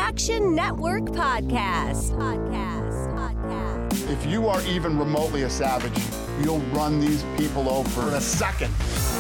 Action Network Podcast. If you are even remotely a savage, you'll run these people over in a second.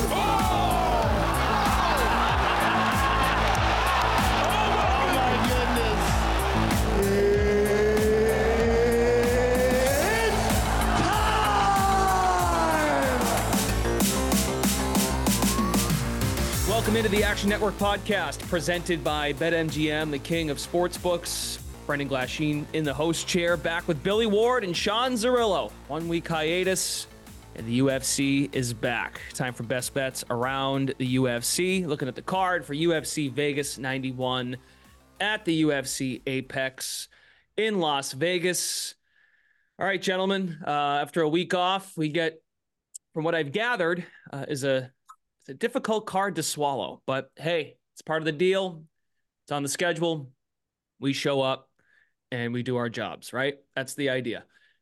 Welcome into the Action Network Podcast, presented by BetMGM, the king of sportsbooks. Brendan Glasheen in the host chair, back with Billy Ward and Sean Zerillo. 1 week hiatus, and the UFC is back. Time for best bets around the UFC. Looking at the card for UFC Vegas 91 at the UFC Apex in Las Vegas. All right, gentlemen, after a week off, we get, from what I've gathered, is a difficult card to swallow, but hey, it's part of the deal. It's on the schedule. We show up and we do our jobs, right? That's the idea.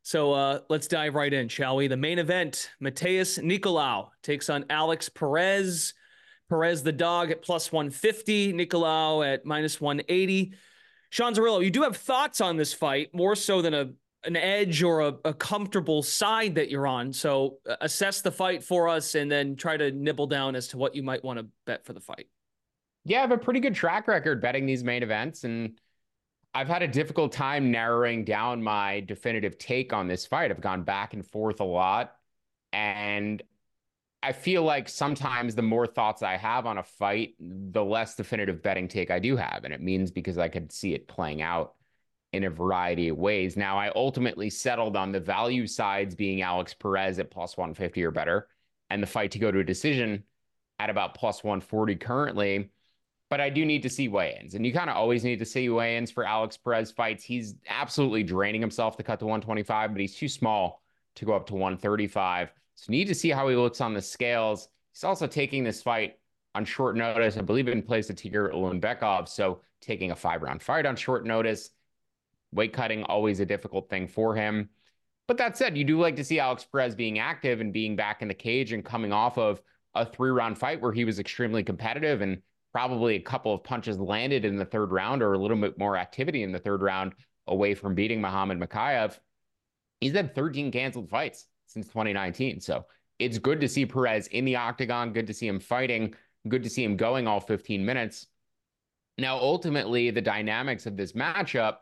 So let's dive right in, shall we? The main event, Matheus Nicolau takes on Alex Perez. Perez, the dog, at plus 150. Nicolau at minus 180. Sean Zerillo, you do have thoughts on this fight, more so than an edge or a comfortable side that you're on. So assess the fight for us and then try to nibble down as to what you might want to bet for the fight. Yeah, I have a pretty good track record betting these main events, and I've had a difficult time narrowing down my definitive take on this fight. I've gone back and forth a lot, and I feel like sometimes the more thoughts I have on a fight, the less definitive betting take I do have, and it means because I could see it playing out in a variety of ways. Now, I ultimately settled on the value sides being Alex Perez at plus 150 or better, and the fight to go to a decision at about plus 140 currently. But I do need to see weigh-ins, and you kind of always need to see weigh-ins for Alex Perez fights. He's absolutely draining himself to cut to 125, but he's too small to go up to 135. So need to see how he looks on the scales. He's also taking this fight on short notice. I believe in place of Tigr Ulanbekov, so taking a 5-round fight on short notice. Weight cutting, always a difficult thing for him. But that said, you do like to see Alex Perez being active and being back in the cage and coming off of a 3-round fight where he was extremely competitive and probably a couple of punches landed in the third round or a little bit more activity in the third round away from beating Muhammad Mokaev. He's had 13 canceled fights since 2019. So it's good to see Perez in the octagon, good to see him fighting, good to see him going all 15 minutes. Now, ultimately, the dynamics of this matchup,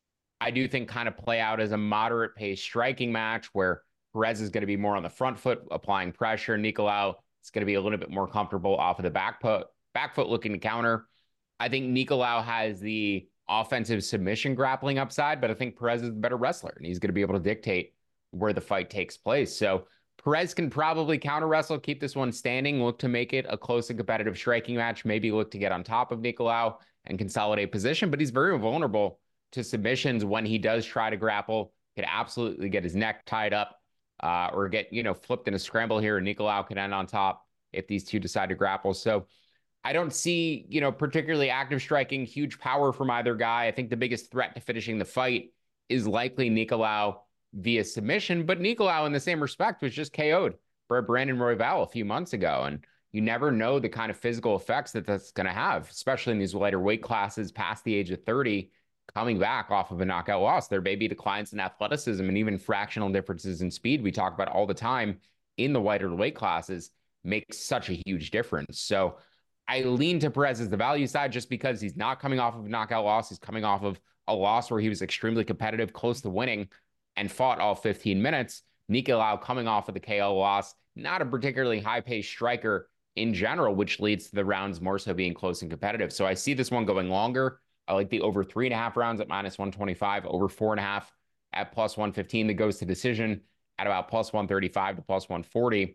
I do think kind of play out as a moderate pace striking match where Perez is going to be more on the front foot, applying pressure. Nicolau is going to be a little bit more comfortable off of the back foot looking to counter. I think Nicolau has the offensive submission grappling upside, but I think Perez is the better wrestler and he's going to be able to dictate where the fight takes place. So Perez can probably counter wrestle, keep this one standing, look to make it a close and competitive striking match, maybe look to get on top of Nicolau and consolidate position, but he's very vulnerable to submissions when he does try to grapple. Could absolutely get his neck tied up or get, flipped in a scramble here, and Nicolau can end on top if these two decide to grapple. So I don't see, particularly active striking, huge power from either guy. I think the biggest threat to finishing the fight is likely Nicolau via submission, but Nicolau in the same respect was just KO'd by Brandon Royval a few months ago. And you never know the kind of physical effects that that's going to have, especially in these lighter weight classes past the age of 30. Coming back off of a knockout loss, there may be declines in athleticism and even fractional differences in speed we talk about all the time in the lighter weight classes makes such a huge difference. So I lean to Perez as the value side just because he's not coming off of a knockout loss. He's coming off of a loss where he was extremely competitive, close to winning, and fought all 15 minutes. Nicolau coming off of the KO loss, not a particularly high-paced striker in general, which leads to the rounds more so being close and competitive. So I see this one going longer. I like the over 3.5 rounds at minus 125, over 4.5 at plus 115 that goes to decision at about plus 135 to plus 140.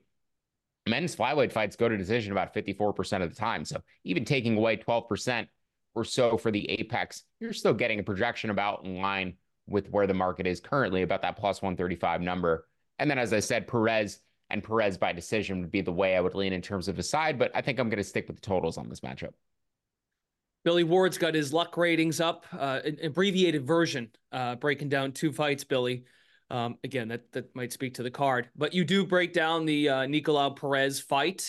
Men's flyweight fights go to decision about 54% of the time. So even taking away 12% or so for the Apex, you're still getting a projection about in line with where the market is currently, about that plus 135 number. And then, as I said, Perez and Perez by decision would be the way I would lean in terms of a side, but I think I'm going to stick with the totals on this matchup. Billy Ward's got his luck ratings up, an abbreviated version, breaking down two fights, Billy. Again, that might speak to the card. But you do break down the Nicolau Perez fight.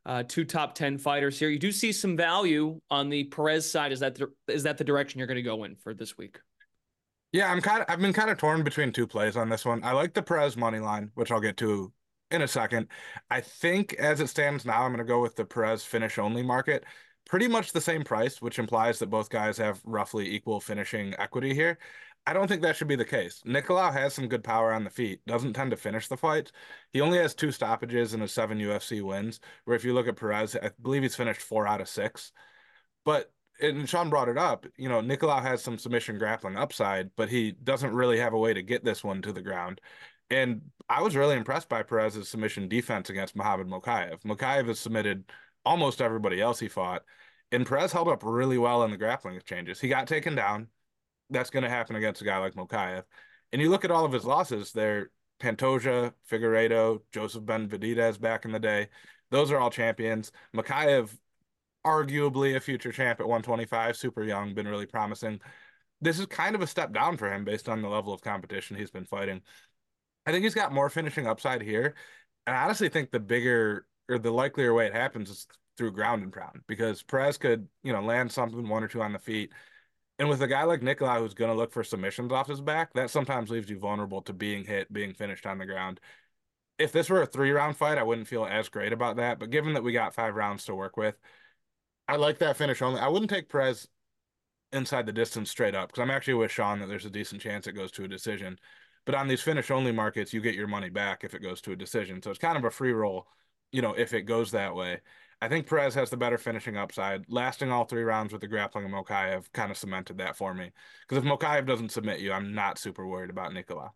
Two top 10 fighters here. You do see some value on the Perez side. Is that the direction you're going to go in for this week? Yeah, I've been kind of torn between two plays on this one. I like the Perez money line, which I'll get to in a second. I think as it stands now, I'm going to go with the Perez finish only market. Pretty much the same price, which implies that both guys have roughly equal finishing equity here. I don't think that should be the case. Nicolau has some good power on the feet, doesn't tend to finish the fights. He only has 2 stoppages and his 7 UFC wins, where if you look at Perez, I believe he's finished 4 out of 6. But and Sean brought it up, Nicolau has some submission grappling upside, but he doesn't really have a way to get this one to the ground. And I was really impressed by Perez's submission defense against Muhammad Mokaev. Mokaev has submitted almost everybody else he fought, and Perez held up really well in the grappling exchanges. He got taken down. That's going to happen against a guy like Mokaev. And you look at all of his losses, they're Pantoja, Figueiredo, Joseph Benavidez back in the day. Those are all champions. Mokaev, arguably a future champ at 125, super young, been really promising. This is kind of a step down for him based on the level of competition he's been fighting. I think he's got more finishing upside here. And I honestly think the bigger or the likelier way it happens is through ground and pound, because Perez could, land something, 1 or 2 on the feet. And with a guy like Nicolau who's going to look for submissions off his back, that sometimes leaves you vulnerable to being hit, being finished on the ground. If this were a 3-round fight, I wouldn't feel as great about that. But given that we got 5 rounds to work with, I like that finish only. I wouldn't take Perez inside the distance straight up, because I'm actually with Sean that there's a decent chance it goes to a decision. But on these finish only markets, you get your money back if it goes to a decision. So it's kind of a free roll, if it goes that way. I think Perez has the better finishing upside. Lasting all 3 rounds with the grappling of Mokaev kind of cemented that for me. Because if Mokaev doesn't submit you, I'm not super worried about Nicolau.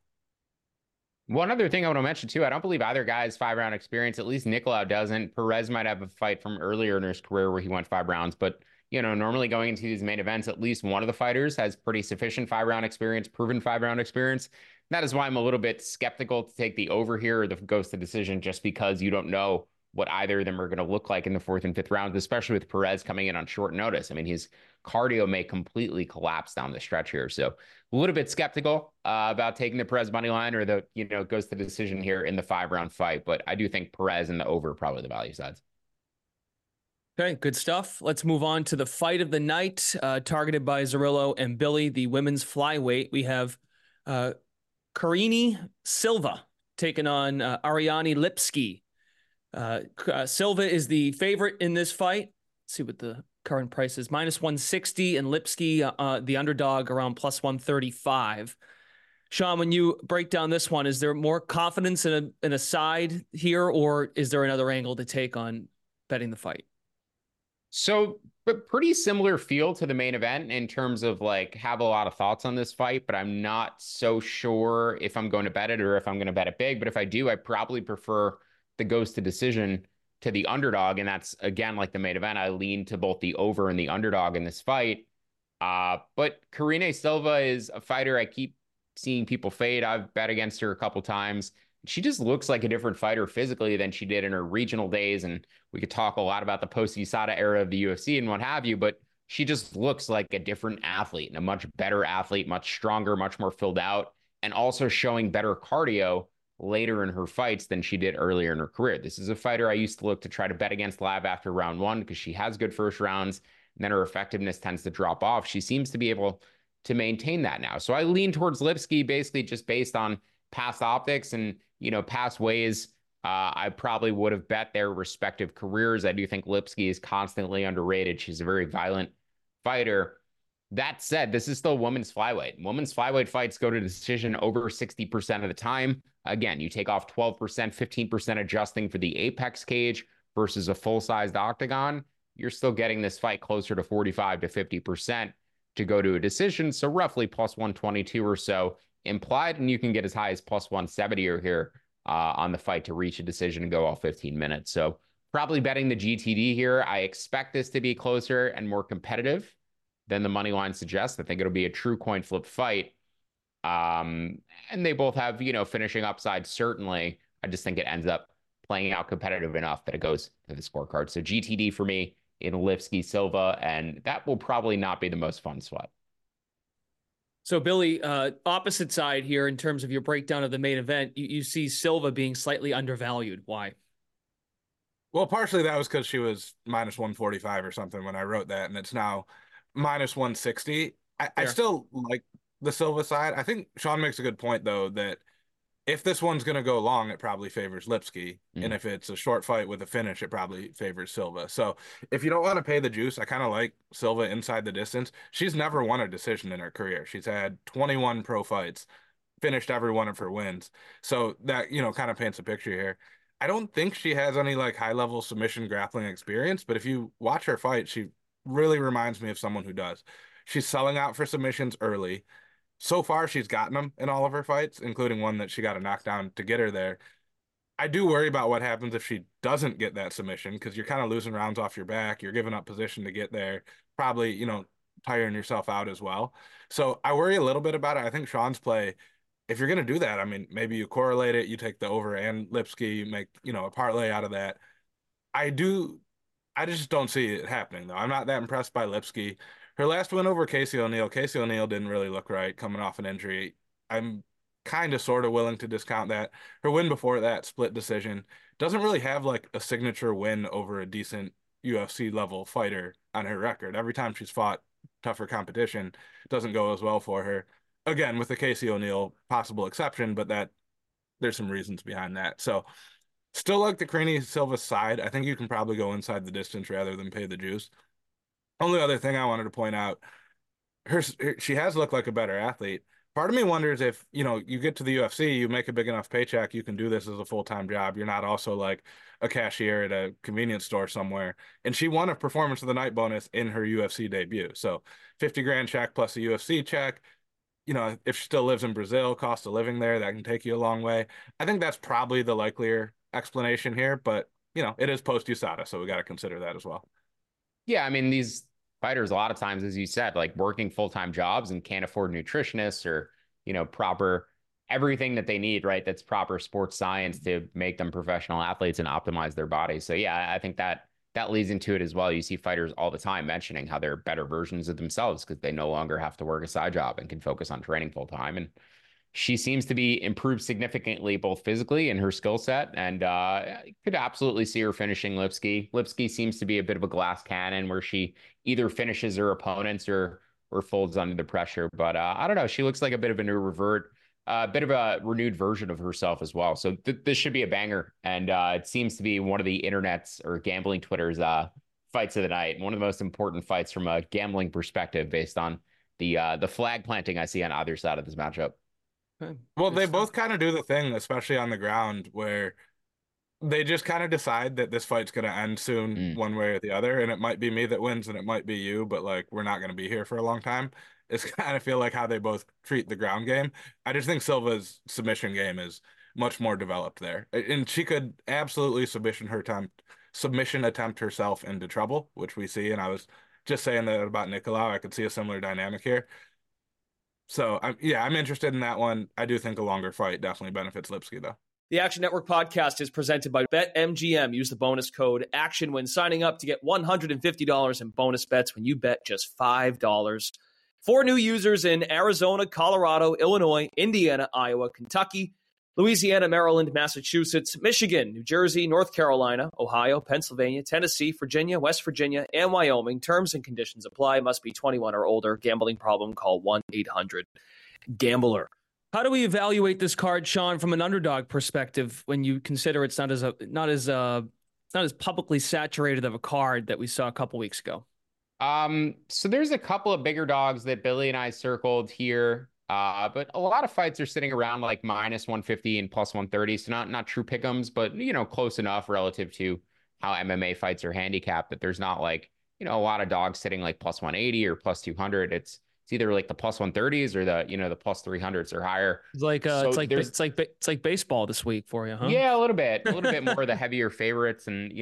One other thing I want to mention too, I don't believe either guy has 5-round experience. At least Nicolau doesn't. Perez might have a fight from earlier in his career where he went 5 rounds, but normally going into these main events, at least one of the fighters has pretty sufficient 5-round experience, proven 5-round experience. That is why I'm a little bit skeptical to take the over here or the goes to decision, just because you don't know what either of them are going to look like in the 4th and 5th rounds, especially with Perez coming in on short notice. I mean, his cardio may completely collapse down the stretch here. So a little bit skeptical about taking the Perez money line or the, goes to decision here in the 5-round fight. But I do think Perez and the over are probably the value sides. Okay, good stuff. Let's move on to the fight of the night, targeted by Zerillo and Billy, the women's flyweight. We have Karine Silva taking on Ariane Lipski. Silva is the favorite in this fight. Let's see what the current price is. -160, and Lipski, the underdog, around +135. Sean, when you break down this one, is there more confidence in a side here, or is there another angle to take on betting the fight? So, but pretty similar feel to the main event in terms of have a lot of thoughts on this fight, but I'm not so sure if I'm going to bet it or if I'm going to bet it big. But if I do, I probably prefer the goes to decision to the underdog. And that's, again, like the main event, I lean to both the over and the underdog in this fight. But Karine Silva is a fighter I keep seeing people fade. I've bet against her a couple times. She just looks like a different fighter physically than she did in her regional days. And we could talk a lot about the post-USADA era of the UFC and what have you, but she just looks like a different athlete and a much better athlete, much stronger, much more filled out, and also showing better cardio later in her fights than she did earlier in her career. This is a fighter I used to look to try to bet against live after round 1 because she has good first rounds, and then her effectiveness tends to drop off. She seems to be able to maintain that now. So I lean towards Lipski basically just based on past optics and, past ways I probably would have bet their respective careers. I do think Lipski is constantly underrated. She's a very violent fighter. That said, this is still women's flyweight. Women's flyweight fights go to decision over 60% of the time. Again, you take off 12%, 15% adjusting for the apex cage versus a full-sized octagon. You're still getting this fight closer to 45 to 50% to go to a decision. So roughly +122 or so implied, and you can get as high as +170 or here on the fight to reach a decision and go all 15 minutes. So probably betting the GTD here. I expect this to be closer and more competitive than the money line suggests. I think it'll be a true coin flip fight. And they both have, finishing upside, certainly. I just think it ends up playing out competitive enough that it goes to the scorecard. So GTD for me in Lipski Silva, and that will probably not be the most fun spot. So, Billy, opposite side here in terms of your breakdown of the main event, you see Silva being slightly undervalued. Why? Well, partially that was because she was minus 145 or something when I wrote that, and it's now minus 160. I Fair. still like the Silva side. I think Sean makes a good point, though, that if this one's going to go long, it probably favors Lipsky. And Mm. if it's a short fight with a finish, it probably favors Silva. So if you don't want to pay the juice, I kind of like Silva inside the distance. She's never won a decision in her career. She's had 21 pro fights, finished every one of her wins. So that, kind of paints a picture here. I don't think she has any like high level submission grappling experience, but if you watch her fight, she really reminds me of someone who does. She's selling out for submissions early. So far, she's gotten them in all of her fights, including one that she got a knockdown to get her there. I do worry about what happens if she doesn't get that submission because you're kind of losing rounds off your back. You're giving up position to get there, probably, tiring yourself out as well. So I worry a little bit about it. I think Sean's play, if you're going to do that, I mean, maybe you correlate it, you take the over and Lipsky, you make, a parlay out of that. I do, I just don't see it happening though. I'm not that impressed by Lipsky. Her last win over Casey O'Neill didn't really look right coming off an injury. I'm kind of sort of willing to discount that. Her win before that, split decision, doesn't really have like a signature win over a decent UFC level fighter on her record. Every time she's fought tougher competition, it doesn't go as well for her. Again, with the Casey O'Neill possible exception, but that there's some reasons behind that. So still like the Craney Silva side. I think you can probably go inside the distance rather than pay the juice. Only other thing I wanted to point out, she has looked like a better athlete. Part of me wonders if, you get to the UFC, you make a big enough paycheck, you can do this as a full-time job. You're not also like a cashier at a convenience store somewhere. And she won a performance of the night bonus in her UFC debut. So 50 grand check plus a UFC check. If she still lives in Brazil, cost of living there, that can take you a long way. I think that's probably the likelier explanation here, but it is post USADA, so we got to consider that as well. Yeah, I mean, these fighters, a lot of times, as you said, like working full-time jobs and can't afford nutritionists or, proper everything that they need, right? That's proper sports science to make them professional athletes and optimize their bodies. So yeah, I think that leads into it as well. You see fighters all the time mentioning how they're better versions of themselves because they no longer have to work a side job and can focus on training full time. And she seems to be improved significantly, both physically and her skill set, and could absolutely see her finishing Lipsky. Lipsky seems to be a bit of a glass cannon where she either finishes her opponents or folds under the pressure. But I don't know. She looks like a bit of a new revert, a bit of a renewed version of herself as well. So this should be a banger, and it seems to be one of the internet's or gambling Twitter's fights of the night. One of the most important fights from a gambling perspective, based on the flag planting I see on either side of this matchup. Okay. Well, Good they stuff. both kind of do the thing, especially on the ground, where they just kind of decide that this fight's going to end soon, Mm. one way or the other, and it might be me that wins, and it might be you, but like we're not going to be here for a long time. It's kind of feel like how they both treat the ground game. I just think Silva's submission game is much more developed there, and she could absolutely submission attempt herself into trouble, which we see. And I was just saying that about Nicolau. I could see a similar dynamic here. So I'm interested in that one. I do think a longer fight definitely benefits Lipsky though. The Action Network podcast is presented by BetMGM. Use the bonus code ACTION when signing up to get $150 in bonus bets when you bet just $5. For new users in Arizona, Colorado, Illinois, Indiana, Iowa, Kentucky, Louisiana, Maryland, Massachusetts, Michigan, New Jersey, North Carolina, Ohio, Pennsylvania, Tennessee, Virginia, West Virginia, and Wyoming. Terms and conditions apply. Must be 21 or older. Gambling problem? Call 1-800-GAMBLER. How do we evaluate this card, Sean, from an underdog perspective when you consider it's not as publicly saturated of a card that we saw a couple weeks ago? So there's a couple of bigger dogs that Billy and I circled here. But a lot of fights are sitting around like minus 150 and plus 130. So not true pick'ems, but close enough relative to how MMA fights are handicapped that there's not like, a lot of dogs sitting like plus 180 or plus 200. It's either like the plus 130s or the plus 300s or higher. It's like it's like baseball this week for you, huh? Yeah, a little bit more of the heavier favorites, and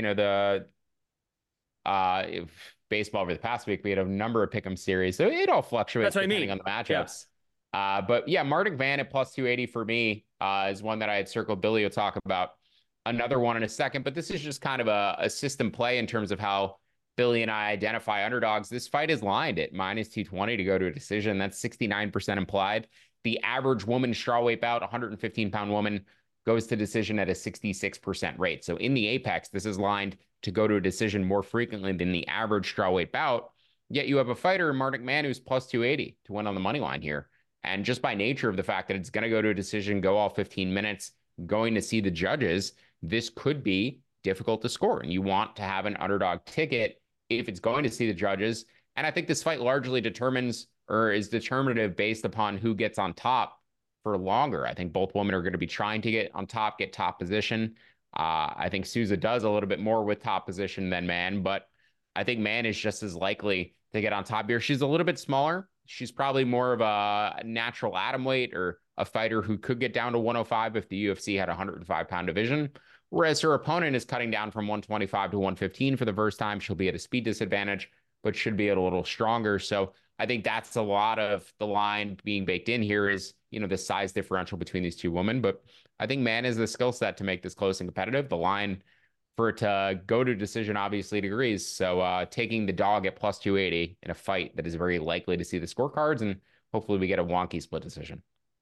if baseball over the past week, we had a number of pick'em series, so it all fluctuates depending on the matchups. Yeah. But yeah, Mardik Van at plus 280 for me is one that I had circled. Billy will talk about another one in a second, but this is just kind of a system play in terms of how Billy and I identify underdogs. This fight is lined at minus 220 to go to a decision. That's 69% implied. The average woman strawweight bout, 115-pound woman, goes to decision at a 66% rate. So in the apex, this is lined to go to a decision more frequently than the average strawweight bout. Yet you have a fighter, Martin McMahon, who's plus 280 to win on the money line here. And just by nature of the fact that it's going to go to a decision, go all 15 minutes, going to see the judges, this could be difficult to score. And you want to have an underdog ticket if it's going to see the judges. And I think this fight largely determines or is determinative based upon who gets on top for longer. I think both women are going to be trying to get on top, get top position. I think Souza does a little bit more with top position than Mann, but I think Mann is just as likely to get on top here. She's a little bit smaller. She's probably more of a natural atom weight or a fighter who could get down to 105 if the UFC had a 105-pound division. Whereas her opponent is cutting down from 125 to 115 for the first time. She'll be at a speed disadvantage, but should be a little stronger. So I think that's a lot of the line being baked in here is, the size differential between these two women. But I think Mann has the skill set to make this close and competitive. The line for it to go to decision obviously degrees. So taking the dog at plus 280 in a fight that is very likely to see the scorecards, and hopefully we get a wonky split decision.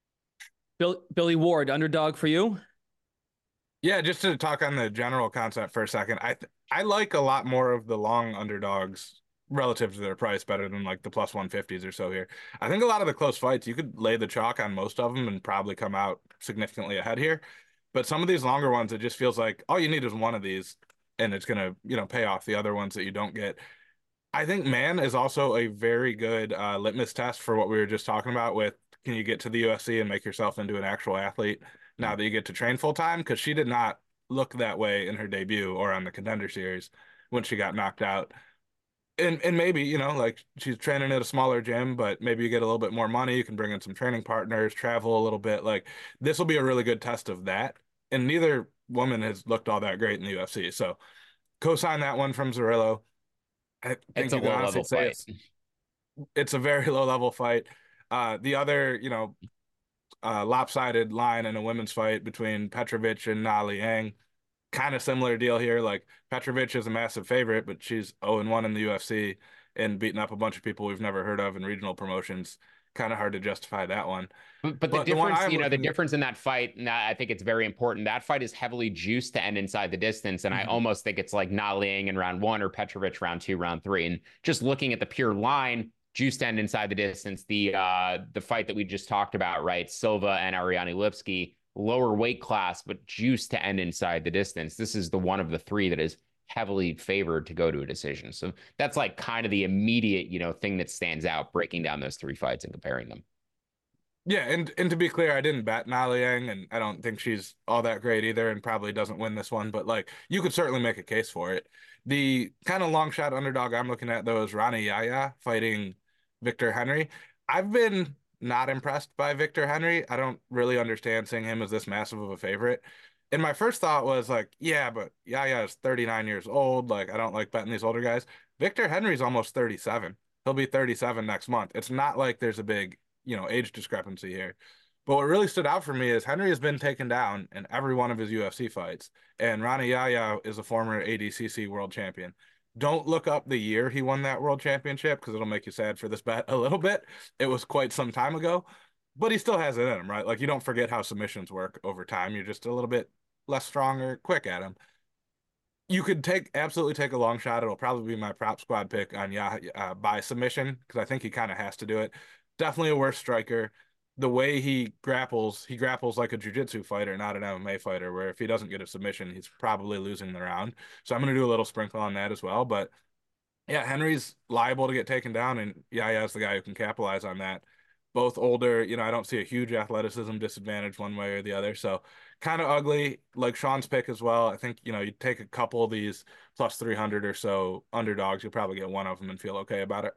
Billy Ward, underdog for you? Yeah, just to talk on the general concept for a second, I like a lot more of the long underdogs relative to their price better than like the plus 150s or so here. I think a lot of the close fights, you could lay the chalk on most of them and probably come out significantly ahead here. But some of these longer ones, it just feels like all you need is one of these and it's going to, pay off the other ones that you don't get. I think Mann is also a very good litmus test for what we were just talking about with, can you get to the UFC and make yourself into an actual athlete now that you get to train full time? Because she did not look that way in her debut or on the Contender Series when she got knocked out. And maybe, like she's training at a smaller gym, but maybe you get a little bit more money. You can bring in some training partners, travel a little bit. Like this will be a really good test of that. And neither woman has looked all that great in the UFC. So co-sign that one from Zerillo. I think you can honestly say it's a very low level fight. The other, lopsided line in a women's fight between Petrovic and Na Liang. Kind of similar deal here. Like Petrovic is a massive favorite, but she's 0-1 in the UFC and beating up a bunch of people we've never heard of in regional promotions. Kind of hard to justify that one. But the difference, the difference in that fight, and I think it's very important. That fight is heavily juiced to end inside the distance, and I almost think it's like Na Liang in round 1 or Petrovic round 2, round 3. And just looking at the pure line, juiced to end inside the distance. The fight that we just talked about, right? Silva and Ariane Lipski. Lower weight class, but juice to end inside the distance. This is the one of the three that is heavily favored to go to a decision. So that's like kind of the immediate, thing that stands out, breaking down those three fights and comparing them. Yeah, and to be clear, I didn't bet Na Liang, and I don't think she's all that great either, and probably doesn't win this one. But like, you could certainly make a case for it. The kind of long shot underdog I'm looking at though is Rani Yahya fighting Victor Henry. I've been not impressed by Victor Henry. I don't really understand seeing him as this massive of a favorite. And my first thought was like, yeah, but Yahya is 39 years old. Like, I don't like betting these older guys. Victor Henry's almost 37. He'll be 37 next month. It's not like there's a big, age discrepancy here. But what really stood out for me is Henry has been taken down in every one of his UFC fights. And Rani Yahya is a former ADCC world champion. Don't look up the year he won that world championship because it'll make you sad for this bet a little bit. It was quite some time ago, but he still has it in him, right? Like you don't forget how submissions work over time. You're just a little bit less strong or quick at him. You could absolutely take a long shot. It'll probably be my prop squad pick on Yahya by submission because I think he kind of has to do it. Definitely a worse striker. The way he grapples like a jiu-jitsu fighter, not an MMA fighter, where if he doesn't get a submission, he's probably losing the round. So I'm going to do a little sprinkle on that as well. But yeah, Henry's liable to get taken down, and Yahya's the guy who can capitalize on that. Both older, I don't see a huge athleticism disadvantage one way or the other. So kind of ugly, like Sean's pick as well. I think, you take a couple of these plus 300 or so underdogs, you'll probably get one of them and feel okay about it.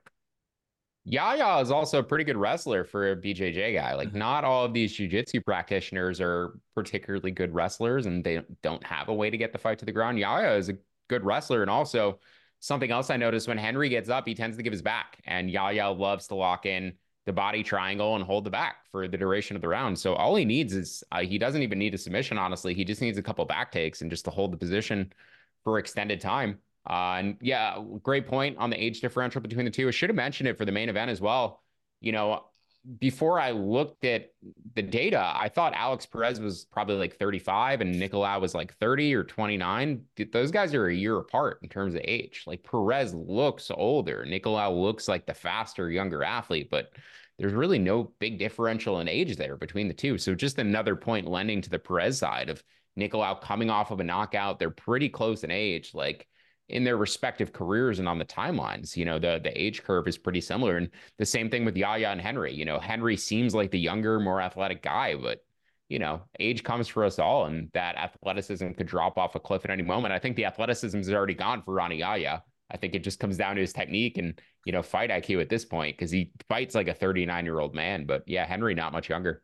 Yahya is also a pretty good wrestler for a BJJ guy. Like not all of these jiu-jitsu practitioners are particularly good wrestlers and they don't have a way to get the fight to the ground. Yahya is a good wrestler. And also something else I noticed when Henry gets up, he tends to give his back, and Yahya loves to lock in the body triangle and hold the back for the duration of the round. So all he needs is he doesn't even need a submission. Honestly, he just needs a couple back takes and just to hold the position for extended time. And yeah, great point on the age differential between the two. I should have mentioned it for the main event as well. before I looked at the data, I thought Alex Perez was probably like 35 and Nicolau was like 30 or 29. Those guys are a year apart in terms of age. Like Perez looks older. Nicolau looks like the faster, younger athlete, but there's really no big differential in age there between the two. So just another point lending to the Perez side of Nicolau coming off of a knockout. They're pretty close in age. Like in their respective careers and on the timelines, the age curve is pretty similar. And the same thing with Yaya and Henry. Henry seems like the younger, more athletic guy, but age comes for us all, and that athleticism could drop off a cliff at any moment. I think the athleticism is already gone for Rani Yaya. I think it just comes down to his technique and, fight IQ at this point, because he fights like a 39-year-old man. But yeah, Henry, not much younger.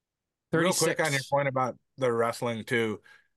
36. Real quick on your point about the wrestling too.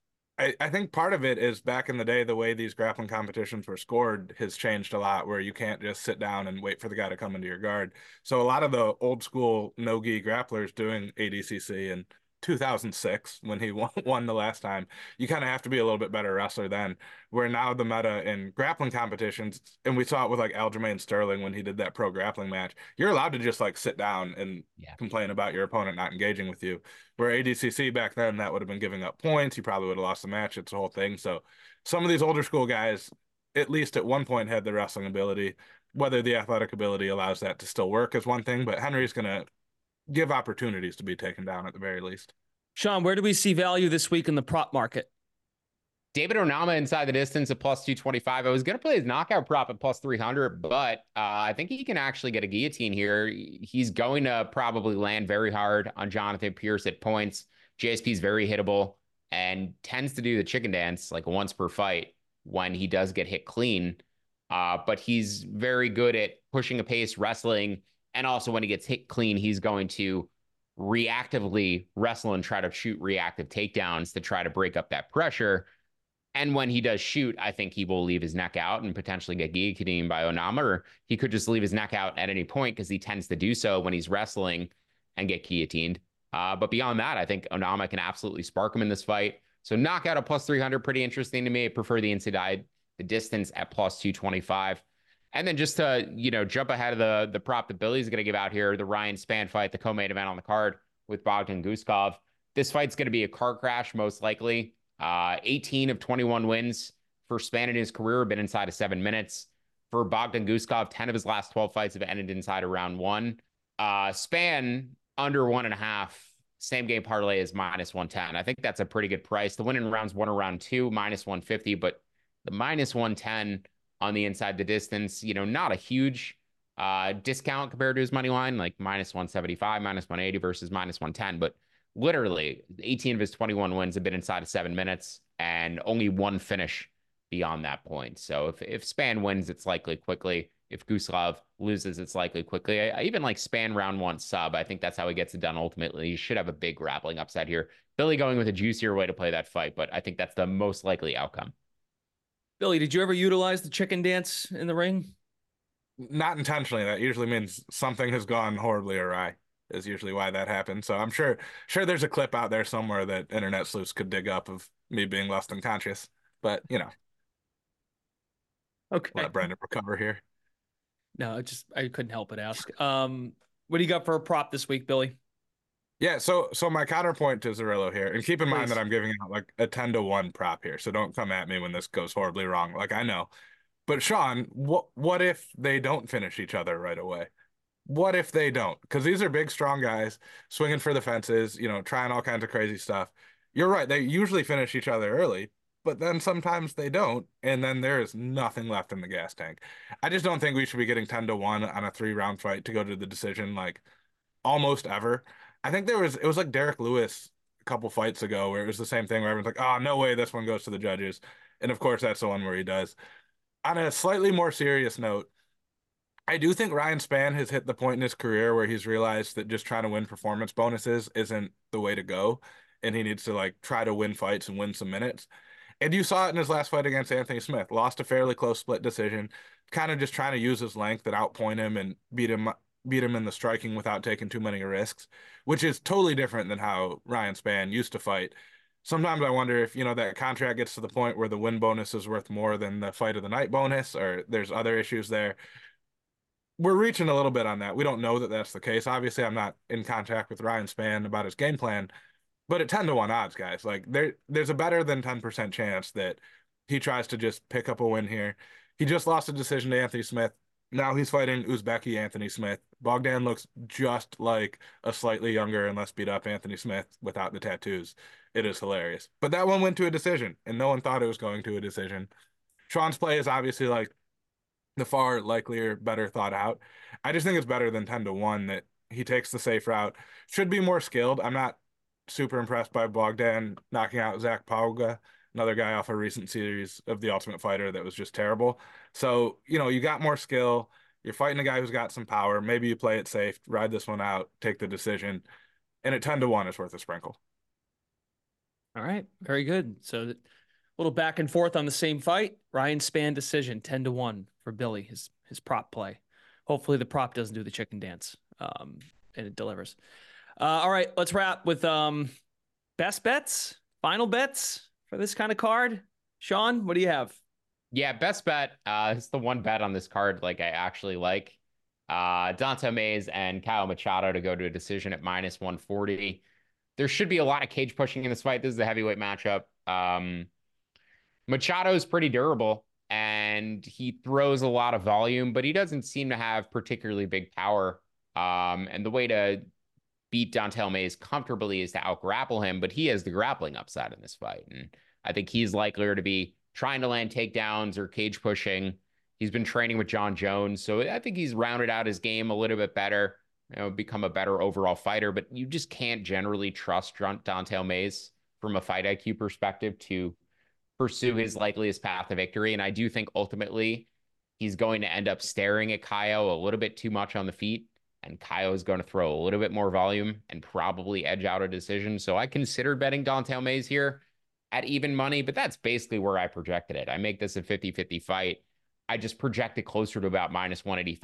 I think part of it is back in the day, the way these grappling competitions were scored has changed a lot, where you can't just sit down and wait for the guy to come into your guard. So a lot of the old school no-gi grapplers doing ADCC in 2006, when he won the last time, you kind of have to be a little bit better wrestler then. Where now the meta in grappling competitions, and we saw it with like Aljamain Sterling when he did that pro grappling match, you're allowed to just like sit down and complain about your opponent not engaging with you. Where ADCC back then, that would have been giving up points. You probably would have lost the match. It's a whole thing. So some of these older school guys, at least at one point, had the wrestling ability. Whether the athletic ability allows that to still work is one thing, but Henry's going to give opportunities to be taken down at the very least. Sean, where do we see value this week in the prop market? David Onama inside the distance at plus 225. I was going to play his knockout prop at plus 300, but I think he can actually get a guillotine here. He's going to probably land very hard on Jonathan Pierce at points. JSP is very hittable and tends to do the chicken dance like once per fight when he does get hit clean. But he's very good at pushing a pace, wrestling, and also when he gets hit clean, he's going to reactively wrestle and try to shoot reactive takedowns to try to break up that pressure. And when he does shoot, I think he will leave his neck out and potentially get guillotined by Onama, or he could just leave his neck out at any point because he tends to do so when he's wrestling and get guillotined. But beyond that, I think Onama can absolutely spark him in this fight. So knockout at plus 300, pretty interesting to me. I prefer the inside the distance at plus 225. And then just to, jump ahead of the prop that Billy's going to give out here, the Ryan Spann fight, the co-main event on the card with Bogdan Guskov. This fight's going to be a car crash, most likely. 18 of 21 wins for Spann in his career have been inside of 7 minutes. For Bogdan Guskov, 10 of his last 12 fights have ended inside of round 1. Spann, under 1.5. Same game parlay is minus 110. I think that's a pretty good price. The win in rounds 1 or round 2, minus 150, but the minus 110 on the inside the distance, not a huge discount compared to his money line, like minus 175, minus 180 versus minus 110. But literally 18 of his 21 wins have been inside of 7 minutes and only one finish beyond that point. So if Spann wins, it's likely quickly. If Guskov loses, it's likely quickly. I even like Spann round 1 sub. I think that's how he gets it done ultimately. He should have a big grappling upside here. Billy going with a juicier way to play that fight, but I think that's the most likely outcome. Billy, did you ever utilize the chicken dance in the ring? Not intentionally. That usually means something has gone horribly awry, is usually why that happens. So I'm sure there's a clip out there somewhere that internet sleuths could dig up of me being less than conscious. But, Okay. let Brendan recover here. No, I couldn't help but ask. What do you got for a prop this week, Billy? Yeah, so my counterpoint to Zerillo here, and keep in mind Please. that I'm giving out like a 10-1 prop here, so don't come at me when this goes horribly wrong. Like, I know. But Sean, what if they don't finish each other right away? What if they don't? Because these are big, strong guys swinging for the fences, trying all kinds of crazy stuff. You're right. They usually finish each other early, but then sometimes they don't, and then there is nothing left in the gas tank. I just don't think we should be getting 10-1 on a 3-round fight to go to the decision like almost ever. I think it was like Derek Lewis a couple fights ago where it was the same thing where everyone's like, oh, no way this one goes to the judges. And of course, that's the one where he does. On a slightly more serious note, I do think Ryan Spann has hit the point in his career where he's realized that just trying to win performance bonuses isn't the way to go. And he needs to like try to win fights and win some minutes. And you saw it in his last fight against Anthony Smith. Lost a fairly close split decision, kind of just trying to use his length and outpoint him and beat him in the striking without taking too many risks, which is totally different than how Ryan Spann used to fight. Sometimes I wonder if, that contract gets to the point where the win bonus is worth more than the fight of the night bonus, or there's other issues there. we're reaching a little bit on that. We don't know that that's the case. Obviously, I'm not in contact with Ryan Spann about his game plan, but at 10-1 odds, guys, like there's a better than 10% chance that he tries to just pick up a win here. He just lost a decision to Anthony Smith. Now he's fighting Uzbeki Anthony Smith. Bogdan looks just like a slightly younger and less beat up Anthony Smith without the tattoos. It is hilarious. But that one went to a decision, and no one thought it was going to a decision. Sean's play is obviously like the far likelier, better thought out. I just think it's better than 10-1 that he takes the safe route. Should be more skilled. I'm not super impressed by Bogdan knocking out Zach Pauga, another guy off a recent series of The Ultimate Fighter that was just terrible. So, you got more skill. You're fighting a guy who's got some power. Maybe you play it safe, ride this one out, take the decision. And at 10-1, it's worth a sprinkle. All right. Very good. So a little back and forth on the same fight. Ryan Spann decision, 10-1 for Billy, his prop play. Hopefully the prop doesn't do the chicken dance and it delivers. All right, let's wrap with best bets, final bets for this kind of card. Sean, what do you have? Yeah, best bet. It's the one bet on this card like I actually like. Dante Mays and Kyle Machado to go to a decision at -140. There should be a lot of cage pushing in this fight. This is a heavyweight matchup. Machado is pretty durable and he throws a lot of volume, but he doesn't seem to have particularly big power. And the way to beat Don'Tale Mayes comfortably is to out-grapple him, but he has the grappling upside in this fight. And I think he's likelier to be trying to land takedowns or cage pushing. He's been training with John Jones, so I think he's rounded out his game a little bit better, become a better overall fighter, but you just can't generally trust Don'Tale Mayes from a fight IQ perspective to pursue his likeliest path to victory. And I do think ultimately he's going to end up staring at Caio a little bit too much on the feet. And Caio is going to throw a little bit more volume and probably edge out a decision. So I considered betting Don'Tale Mayes here at even money, but that's basically where I projected it. I make this a 50-50 fight. I just project it closer to about -185,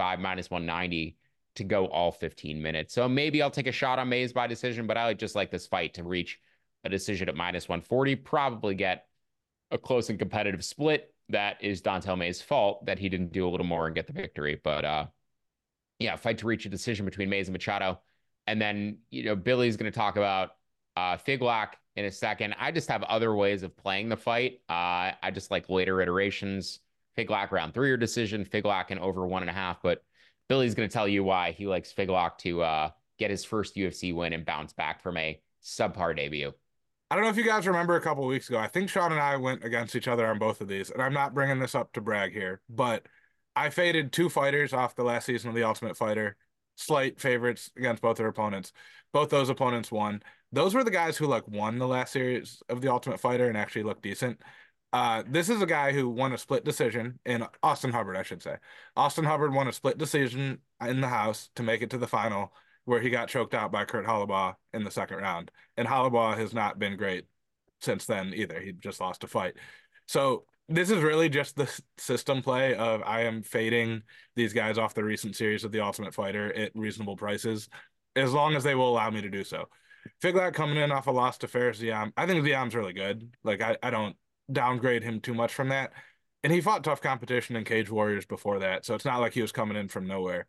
-190 to go all 15 minutes. So maybe I'll take a shot on Mayes by decision, but I would just like this fight to reach a decision at -140, probably get a close and competitive split. That is Don'Tale Mayes' fault that he didn't do a little more and get the victory. But yeah, fight to reach a decision between Mayes and Machado. And then, Billy's going to talk about Figlak in a second. I just have other ways of playing the fight. I just like later iterations. Figlak round 3 or decision, Figlak in over 1.5. But Billy's going to tell you why he likes Figlak to get his first UFC win and bounce back from a subpar debut. I don't know if you guys remember a couple of weeks ago. I think Sean and I went against each other on both of these, and I'm not bringing this up to brag here, but I faded 2 fighters off the last season of The Ultimate Fighter, slight favorites against both their opponents. Both those opponents won. Those were the guys who won the last series of The Ultimate Fighter and actually looked decent. This is a guy who won a split decision in Austin Hubbard, I should say. Austin Hubbard won a split decision in the house to make it to the final, where he got choked out by Kurt Holobaugh in the second round. And Holobaugh has not been great since then either. He just lost a fight. So this is really just the system play of I am fading these guys off the recent series of The Ultimate Fighter at reasonable prices, as long as they will allow me to do so. Figlak coming in off a loss to Fares Ziam. I think Ziam's really good. I don't downgrade him too much from that. And he fought tough competition in Cage Warriors before that, so it's not like he was coming in from nowhere.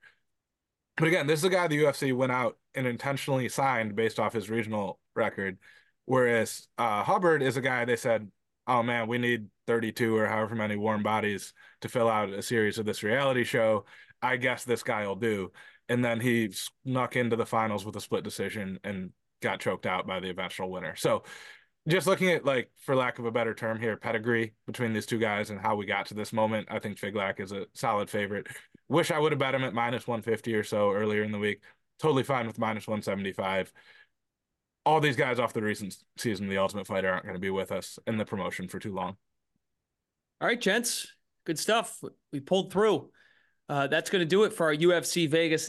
But again, this is a guy the UFC went out and intentionally signed based off his regional record, whereas Hubbard is a guy they said, oh man, we need 32 or however many warm bodies to fill out a series of this reality show. I guess this guy will do. And then he snuck into the finals with a split decision and got choked out by the eventual winner. So just looking at, for lack of a better term here, pedigree between these two guys and how we got to this moment, I think Figlak is a solid favorite. Wish I would have bet him at -150 or so earlier in the week. Totally fine with -175. All these guys off the recent season of The Ultimate Fighter aren't going to be with us in the promotion for too long. All right, gents. Good stuff. We pulled through. That's going to do it for our UFC Vegas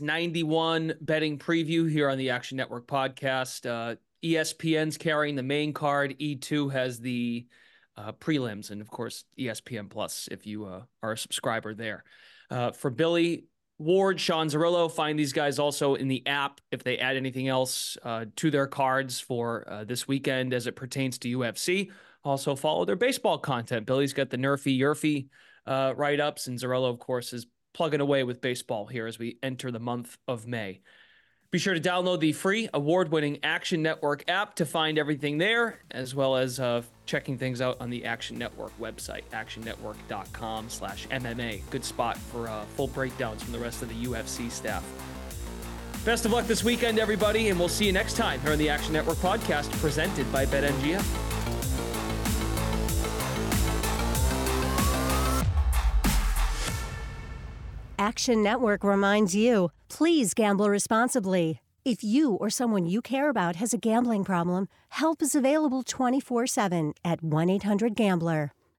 91 betting preview here on the Action Network podcast. ESPN's carrying the main card. E2 has the prelims, and of course, ESPN Plus if you are a subscriber there. For Billy Ward, Sean Zerillo, find these guys also in the app if they add anything else to their cards for this weekend as it pertains to UFC. Also follow their baseball content. Billy's got the Nerfy Yerfy write-ups, and Zerillo, of course, is plugging away with baseball here as we enter the month of May. Be sure to download the free award-winning Action Network app to find everything there, as well as checking things out on the Action Network website, actionnetwork.com/MMA. Good spot for full breakdowns from the rest of the UFC staff. Best of luck this weekend, everybody, and we'll see you next time here on the Action Network podcast presented by BetMGM. Action Network reminds you, please gamble responsibly. If you or someone you care about has a gambling problem, help is available 24/7 at 1-800-GAMBLER.